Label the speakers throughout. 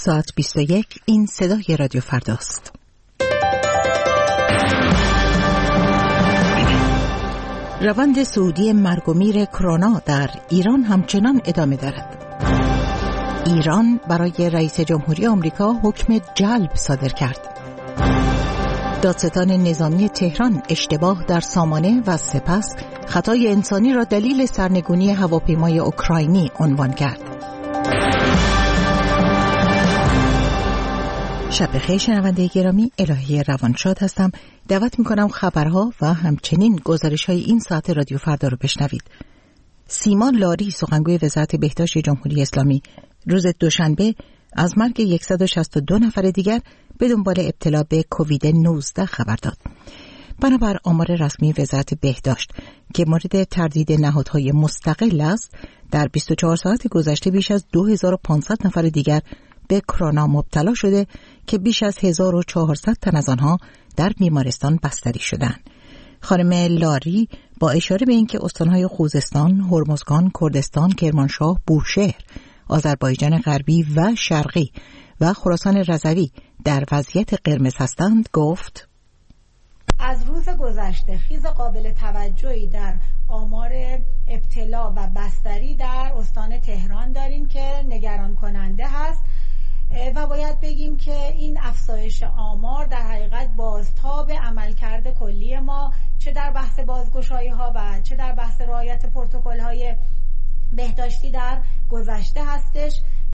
Speaker 1: ساعت 21 این صدای رادیو فرداست. روند صعودی مرگ و میر کرونا در ایران همچنان ادامه دارد. ایران برای رئیس جمهوری آمریکا حکم جلب صادر کرد. دادستان نظامی تهران اشتباه در سامانه و سپس خطای انسانی را دلیل سرنگونی هواپیمای اوکراینی عنوان کرد. شب بخیر شنونده گرامی، الهی روانشاد هستم. دعوت میکنم خبرها و همچنین گزارش‌های این ساعت رادیو فردا رو بشنوید. سیما لاری، سخنگوی وزارت بهداشت جمهوری اسلامی، روز دوشنبه از مرگ 162 نفر دیگر به دنبال ابتلا به کووید 19 خبر داد. بنابر آمار رسمی وزارت بهداشت که مورد تردید نهادهای مستقل است، در 24 ساعت گذشته بیش از 2500 نفر دیگر به کرونا مبتلا شده که بیش از 1400 تن از آنها در بیمارستان بستری شدند. خانم لاری با اشاره به اینکه استانهای خوزستان، هرمزگان، کردستان، کرمانشاه، بوشهر، آذربایجان غربی و شرقی و خراسان رضوی در وضعیت قرمز هستند گفت:
Speaker 2: از روز گذشته خیز قابل توجهی در آمار ابتلا و بستری در استان تهران داریم که نگران کننده هست و باید بگیم که این افزایش آمار در حقیقت بازتاب عملکرد کلی ما، چه در بحث بازگشایی ها و چه در بحث رعایت پروتکل های بهداشتی در گذشته هستش.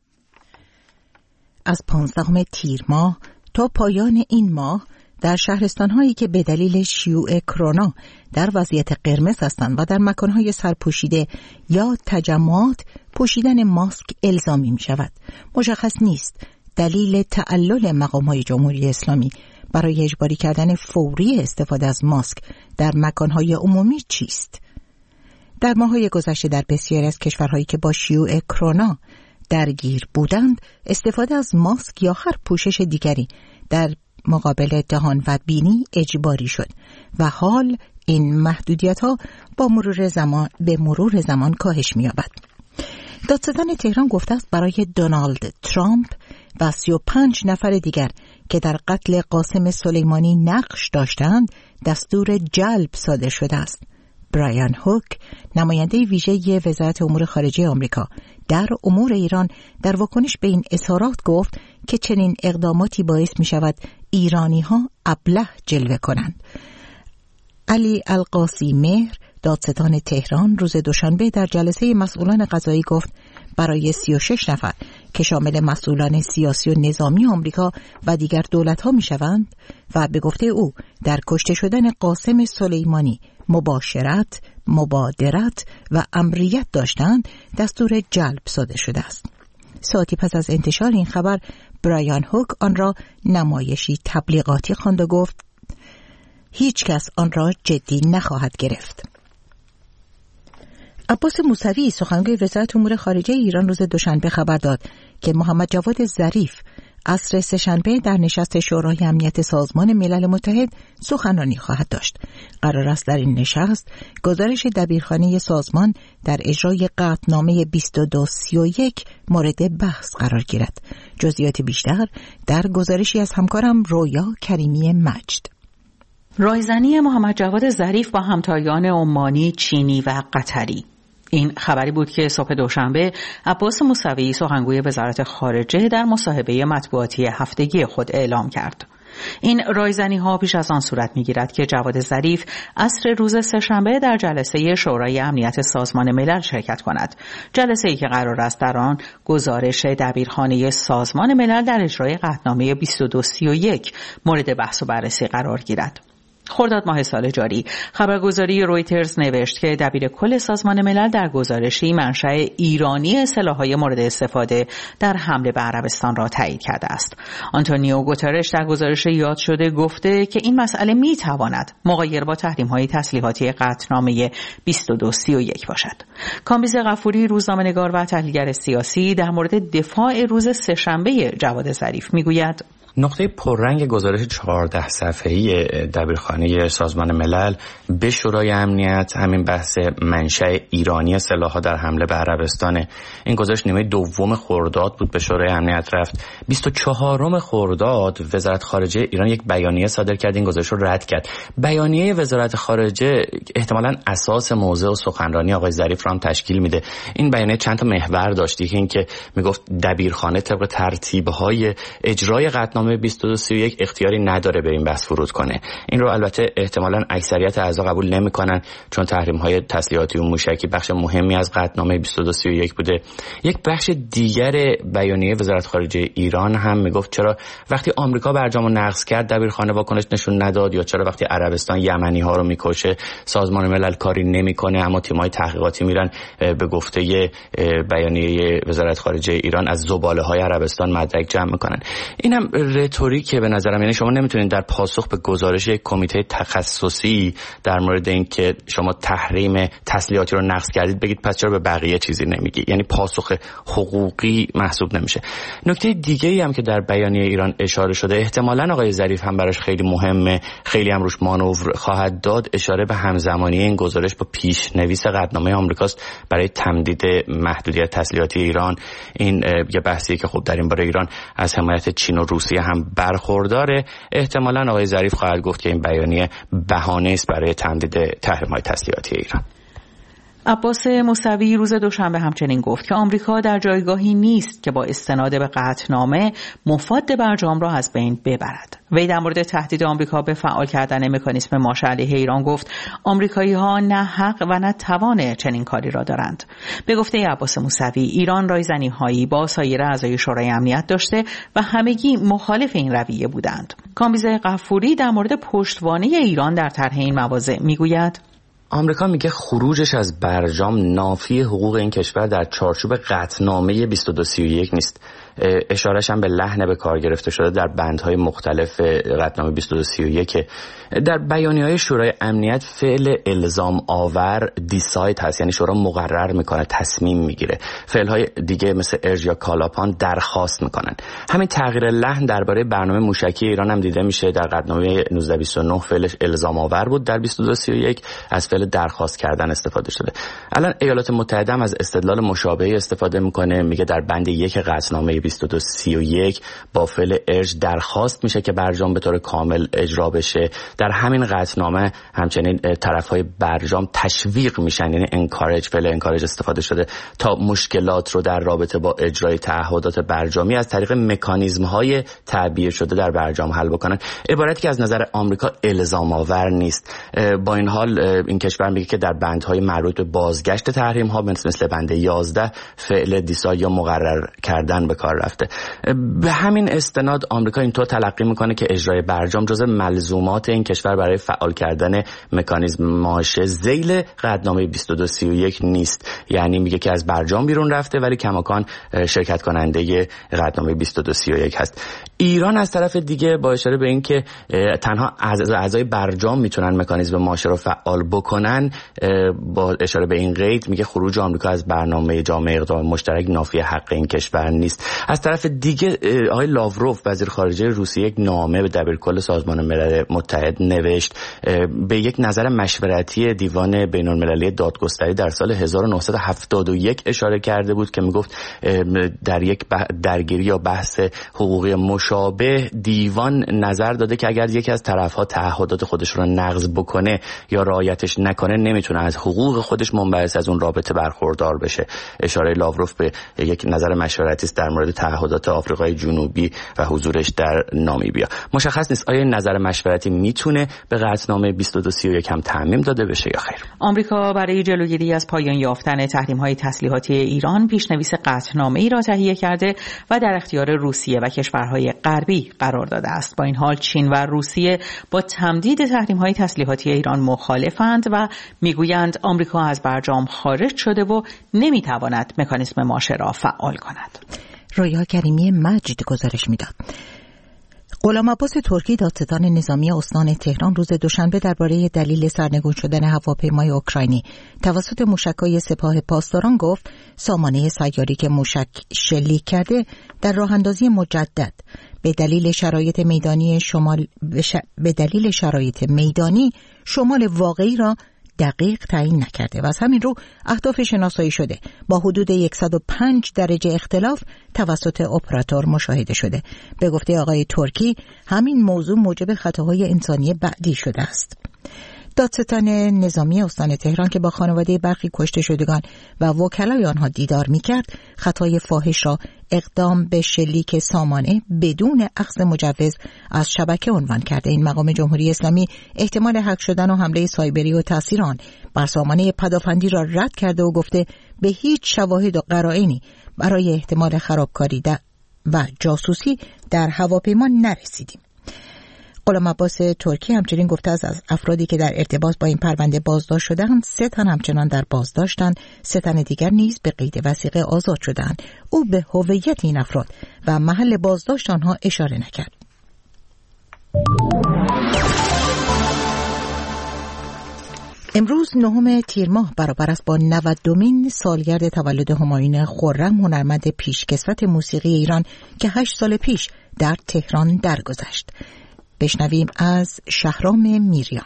Speaker 2: از
Speaker 1: 15 تیر ماه تا پایان این ماه در شهرستان‌هایی که به دلیل شیوع کرونا در وضعیت قرمز هستند و در مکان‌های سرپوشیده یا تجمعات پوشیدن ماسک الزامی می‌شود. مشخص نیست دلیل تعلل مقام‌های جمهوری اسلامی برای اجباری کردن فوری استفاده از ماسک در مکان‌های عمومی چیست. در ماه‌های گذشته در بسیاری از کشورهایی که با شیوع کرونا درگیر بودند، استفاده از ماسک یا هر پوشش دیگری در مقابل دهان و بینی اجباری شد و حال این محدودیت‌ها به مرور زمان کاهش می‌یابد. دادستان تهران گفته است برای دونالد ترامپ و 35 نفر دیگر که در قتل قاسم سلیمانی نقش داشتند دستور جلب صادر شده است. برایان هوک، نماینده ویژه وزارت امور خارجه آمریکا در امور ایران، در واکنش به این اظهارات گفت که چنین اقداماتی باعث می شود ایرانی ها ابله جلوه کنند. علی القاسی مهر، دادستان تهران، روز دوشنبه در جلسه مسئولان قضایی گفت برای 36 نفر که شامل مسئولان سیاسی و نظامی آمریکا و دیگر دولت ها می شوند و به گفته او در کشته شدن قاسم سلیمانی مباشرت، مبادرت و امریت داشتند، دستور جلب صادر شده است. ساعتی پس از انتشار این خبر، برایان هوک آن را نمایشی تبلیغاتی خواند و گفت هیچ کس آن را جدی نخواهد گرفت. عباس موسوی، سخنگوی وزارت امور خارجه ایران، روز دوشنبه خبر داد که محمد جواد ظریف عصر سه‌شنبه در نشست شورای امنیت سازمان ملل متحد سخنرانی خواهد داشت. قرار است در این نشست گزارش دبیرخانه سازمان در اجرای قطعنامه 2231 مورد بحث قرار گیرد. جزئیات بیشتر در گزارشی از همکارم رویا کریمی مجد.
Speaker 3: رایزنی محمد جواد ظریف با همتایان عمانی، چینی و قطری. این خبری بود که صبح دوشنبه عباس موسوی، سخنگوی وزارت خارجه، در مصاحبه مطبوعاتی هفتگی خود اعلام کرد. این رایزنی ها پیش از آن صورت می‌گیرد که جواد ظریف عصر روز سه‌شنبه در جلسه شورای امنیت سازمان ملل شرکت کند. جلسه‌ای که قرار است در آن گزارش دبیرخانه سازمان ملل در اجرای قطعنامه 2231 مورد بحث و بررسی قرار گیرد. خرداد ماه سال جاری خبرگزاری رویترز نوشت که دبیر کل سازمان ملل در گزارشی منشأ ایرانی سلاح‌های مورد استفاده در حمله به عربستان را تایید کرده است. آنتونیو گوترش در گزارش یاد شده گفته که این مسئله می‌تواند مغایر با تحریم‌های تسلیحاتی قطعنامه 2231 باشد. کامبیز غفوری، روزنامه‌نگار و تحلیلگر سیاسی، در مورد دفاع روز سه‌شنبه جواد ظریف می‌گوید
Speaker 4: نقطه پررنگ گزارش 14 صفحه‌ای دبیرخانه سازمان ملل به شورای امنیت همین بحث منشأ ایرانی سلاح‌ها در حمله به عربستان. این گزارش نیمه دوم خرداد بود به شورای امنیت رفت. 24 خرداد وزارت خارجه ایران یک بیانیه صادر کرد، این گزارش رو رد کرد. بیانیه وزارت خارجه احتمالاً اساس موضع و سخنرانی آقای ظریف رو هم تشکیل میده. این بیانیه چند تا محور داشت. یکی این که میگفت دبیرخانه طبق ترتیب‌های اجرای قطعنامه 2231 اختیاری نداره به این بحث ورود کنه. این رو البته احتمالاً اکثریت اعضا قبول نمی‌کنن چون تحریم‌های تسلیحاتی و موشکی بخش مهمی از قطعنامه 2231 بوده. یک بخش دیگر بیانیه وزارت خارجه ایران هم میگفت چرا وقتی آمریکا برجام رو نقض کرد دبیرخانه واکنش نشون نداد، یا چرا وقتی عربستان یمنی‌ها رو میکشه سازمان ملل کاری نمی‌کنه اما تیم‌های تحقیقاتی میرن به گفته بیانیه وزارت خارجه ایران از زباله‌های عربستان مدرک جمع می‌کنن. اینم رتوریکه به نظرم. یعنی شما نمیتونید در پاسخ به گزارش یک کمیته تخصصی در مورد این که شما تحریم تسلیحاتی رو نقض کردید بگید پس چرا به بقیه چیزی نمیگی. یعنی پاسخ حقوقی محسوب نمیشه. نکته دیگه‌ای هم که در بیانیه ایران اشاره شده، احتمالاً آقای ظریف هم براش خیلی مهمه، خیلی هم روش مانور خواهد داد، اشاره به همزمانی این گزارش با پیشنویس قطعنامه آمریکاست برای تمدید محدودیت تسلیحاتی ایران. این یه بحثی که خب در این باره ایران از حمایت چین و روسیه هم برخورداره. احتمالاً آقای ظریف خواهد گفت که این بیانیه بهانه است برای تمدید تحریم‌های تسلیحاتی ایران.
Speaker 3: عباس موسوی روز دوشنبه همچنین گفت که آمریکا در جایگاهی نیست که با استناد به قطعنامه مفاد برجام را از بین ببرد. وی در مورد تهدید آمریکا به فعال کردن مکانیزم ماشه علیه ایران گفت آمریکایی‌ها نه حق و نه توان چنین کاری را دارند. به گفته عباس موسوی ایران رایزنی‌هایی با سایر اعضای شورای امنیت داشته و همگی مخالف این رویه بودند. کامبیزه غفوری در مورد پشتوانه ایران در طرح این مواضع میگوید
Speaker 4: آمریکا میگه خروجش از برجام نافی حقوق این کشور در چارچوب قطعنامه 2231 نیست. اشارهش هم به لحن به کار گرفته شده در بندهای مختلف قطعنامه 2231. در بیانیه‌های شورای امنیت فعل الزام آور دیساید هست، یعنی شورا مقرر میکنه، تصمیم میگیره. فعلهای دیگه مثل ارج یا کالاپان درخواست میکنن. همین تغییر لحن درباره برنامه موشکی ایران هم دیده میشه. در قطعنامه 1929 فعلش الزام آور بود، در 2231 از فعل درخواست کردن استفاده شده. الان ایالات متحده هم از استدلال مشابهی استفاده میکنه، میگه در بند 1 قطعنامه 2231 با فعل ارج درخواست میشه که برجام به طور کامل اجرا بشه. در همین قطعنامه همچنین طرفهای برجام تشویق میشن، یعنی انکارج، فعل انکارج استفاده شده تا مشکلات رو در رابطه با اجرای تعهدات برجامی از طریق مکانیزم‌های تعبیه شده در برجام حل بکنن. عبارتی که از نظر آمریکا الزام آور نیست. با این حال این کشور میگه که در بندهای مربوط به بازگشت تحریم‌ها مثل بند 11 فعل دیساید یا مقرر کردن به کار رفته. به همین استناد آمریکا اینطور تلقی میکنه که اجرای برجام جزء ملزومات این کشور برای فعال کردن مکانیزم ماشه ذیل قطعنامه 2231 نیست. یعنی میگه که از برجام بیرون رفته ولی کماکان شرکت کننده قطعنامه 2231 هست. ایران از طرف دیگه با اشاره به این که تنها اعضای برجام میتونن مکانیزم ماشه رو فعال بکنن، با اشاره به این قید میگه خروج آمریکا از برنامه جامعه اقدام مشترک نافی حق این کشور نیست. از طرف دیگه آقای لاوروف وزیر خارجه روسیه یک نامه به دبیرکل سازمان ملل متحد نوشت، به یک نظر مشورتی دیوان بین‌المللی دادگستری در سال 1971 اشاره کرده بود که میگفت در یک درگیری یا بحث حقوقی مشابه دیوان نظر داده که اگر یکی از طرف‌ها تعهدات خودش رو نقض بکنه یا رعایتش نکنه نمیتونه از حقوق خودش منبعث از اون رابطه برخوردار بشه. اشاره لاوروف به یک نظر مشورتی است در مورد تعهدات آفریقای جنوبی و حضورش در نامیبیا. مشخص نیست آیا نظر مشورتی میتونه به قطعنامه 2231 هم تعمیم داده بشه یا خیر.
Speaker 3: آمریکا برای جلوگیری از پایان یافتن تحریم‌های تسلیحاتی ایران پیشنویس قطعنامه‌ای را تهیه کرده و در اختیار روسیه و کشورهای غربی قرار داده است. با این حال چین و روسیه با تمدید تحریم‌های تسلیحاتی ایران مخالفند و میگویند آمریکا از برجام خارج شده و نمیتواند مکانیزم ماشه را فعال کند.
Speaker 1: رویا کریمی مجد گزارش میداد. غلام عباس ترکی، دادستان نظامی استان تهران، روز دوشنبه درباره دلیل سرنگون شدن هواپیمای اوکراینی توسط موشک‌های سپاه پاسداران گفت سامانه سیاری که موشک شلیک کرده در راه‌اندازی مجدد به دلیل شرایط میدانی شمال واقعی را دقیق تعیین نکرده و از همین رو اهداف شناسایی شده با حدود 105 درجه اختلاف توسط اپراتور مشاهده شده. به گفته آقای ترکی همین موضوع موجب خطاهای انسانی بعدی شده است. دادستان نظامی استان تهران که با خانواده برخی کشته شدگان و وکلای آنها دیدار می‌کرد، خطای فاحش را اقدام به شلیک سامانه بدون اخذ مجوز از شبکه عنوان کرده. این مقام جمهوری اسلامی احتمال هک شدن و حمله سایبری و تاثیر آن بر سامانه پدافندی را رد کرده و گفته به هیچ شواهد و قرائنی برای احتمال خرابکاری و جاسوسی در هواپیما نرسیدیم. غلام عباس ترکی همچنین گفته از افرادی که در ارتباط با این پرونده بازداشت شدند 3 تن همچنان در بازداشتند، 3 تن دیگر نیز به قید وثیقه آزاد شدند. او به هویت این افراد و محل بازداشت آنها اشاره نکرد. امروز 9 تیر ماه برابر است با 92مین سالگرد تولد همایون خرم، هنرمند پیشکسوت موسیقی ایران که 8 سال پیش در تهران درگذشت. بشنویم از شهرام میریان.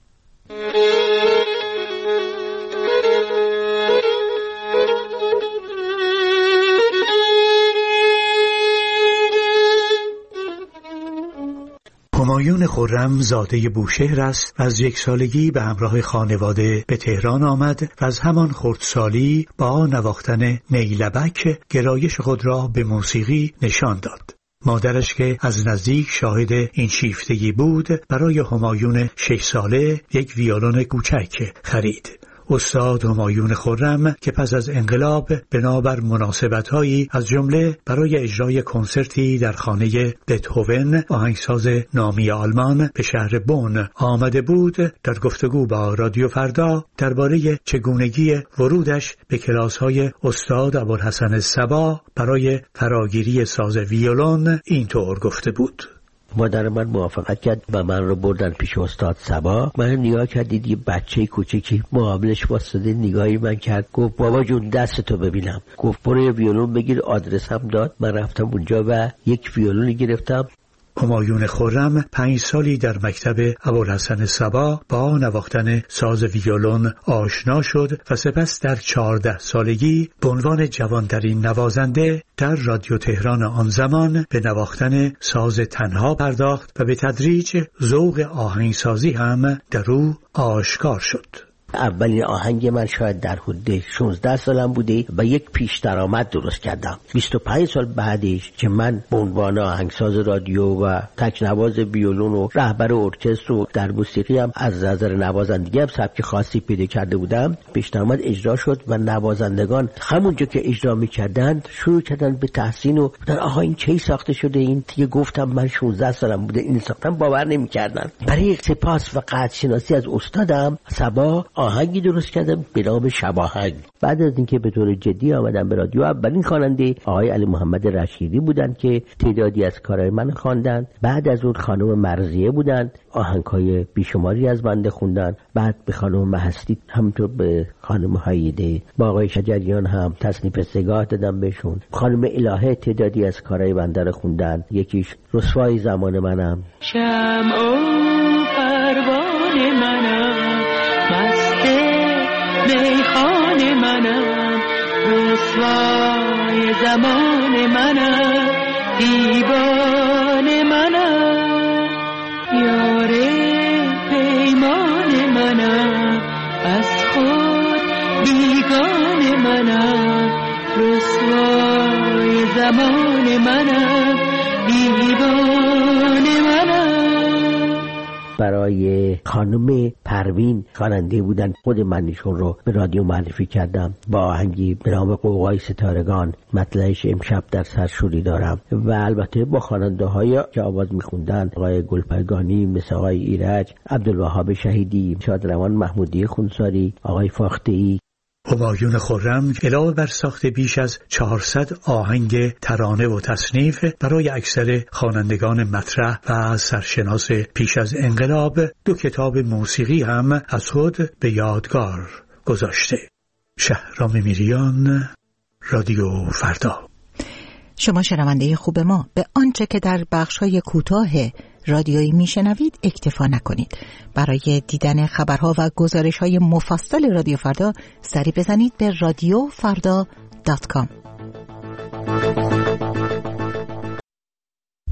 Speaker 5: همایون خرم زاده بوشهر است و از 1 سالگی به همراه خانواده به تهران آمد و از همان خردسالی با نواختن نیلبک گرایش خود را به موسیقی نشان داد. مادرش که از نزدیک شاهد این شیفتگی بود برای همایون 6 ساله یک ویولون کوچک خرید. استاد همایون خرم که پس از انقلاب بنابر مناسبت‌هایی از جمله برای اجرای کنسرتی در خانه بتهوون آهنگساز نامی آلمان به شهر بون آمده بود، در گفتگو با رادیو فردا درباره چگونگی ورودش به کلاس‌های استاد ابوالحسن صبا برای فراگیری ساز ویولون اینطور گفته بود:
Speaker 6: مادر من موافقت کرد و من رو بردن پیش استاد صبا. من نگاه کردید یه بچه کوچیکی مقابلش واسطه، نگاهی من کرد، گفت بابا جون دستتو ببینم. گفت برو یه ویولون بگیر. آدرس هم داد. من رفتم اونجا و یک ویولون گرفتم.
Speaker 5: همایون خرم 5 سالی در مکتب ابوالحسن صبا با نواختن ساز ویولون آشنا شد و سپس در 14 سالگی به عنوان جوانترین نوازنده در رادیو تهران آن زمان به نواختن ساز تنها پرداخت و به تدریج ذوق آهنگسازی هم در او آشکار شد.
Speaker 6: اولین آهنگ من شاید در حدود 16 سالم بوده و یک پیش درآمد درست کردم. 25 سال بعدش که من به عنوان آهنگساز رادیو و تکنواز ویولون و رهبر ارکستر و در موسیقی هم از نظر نوازندگی هم سبک خاصی پیدا کرده بودم، پیش درآمد اجرا شد و نوازندگان همونجا که اجرا می‌کردند شروع کردن به تحسین و گفتن آها این کی ساخته شده؟ این دیگه گفتم من 16 سالم بوده این ساختم، باور نمی‌کردن. برای سپاس و قدرشناسی از استادم صبا آهنگی درست کردم به نام شباهنگ. بعد از اینکه به طور جدی آمدم به رادیو، اولین خواننده آقای علی محمد رشیدی بودند که تعدادی از کارهای من خواندند. بعد از اون خانم مرضیه بودند، آهنگ‌های بیشماری از بنده خوندن. بعد به خانم مهستی، همونطور به خانم هایده، با آقای شجریان هم تصنیف سگاه دادم بهشون. خانم الهه تعدادی از کارهای بنده رو خوندن. یکیش رسوای زمان منم.
Speaker 7: شمع و پروانه منم، مست میخانه منم، رسوای زمان منم، دیوانه منم، یار پیمان منم، از خود بیگانه منم، رسوای زمان منم، دیوانه منم.
Speaker 6: برای خانم پروین خواننده بودن. خود من ایشون رو به رادیو معرفی کردم با آهنگی به نام قوقای ستارگان، مطلعش امشب در سرشوری دارم. و البته با خواننده های که آواز میخوندن آقای گلپایگانی، مثل آقای ایرج، عبدالوهاب شهیدی، شادروان محمودی خونساری، آقای فاخته‌ای.
Speaker 5: همایون خرم علاوه بر ساخت بیش از 400 آهنگ ترانه و تصنیف برای اکثر خوانندگان مطرح و سرشناس پیش از انقلاب 2 کتاب موسیقی هم از خود به یادگار گذاشته. شهرام میریان، رادیو فردا.
Speaker 1: شما شنونده خوب ما، به آنچه که در بخش‌های کوتاه رادیویی میشنوید اکتفا نکنید. برای دیدن خبرها و گزارش‌های مفصل رادیو فردا سری بزنید به radiofrda.com.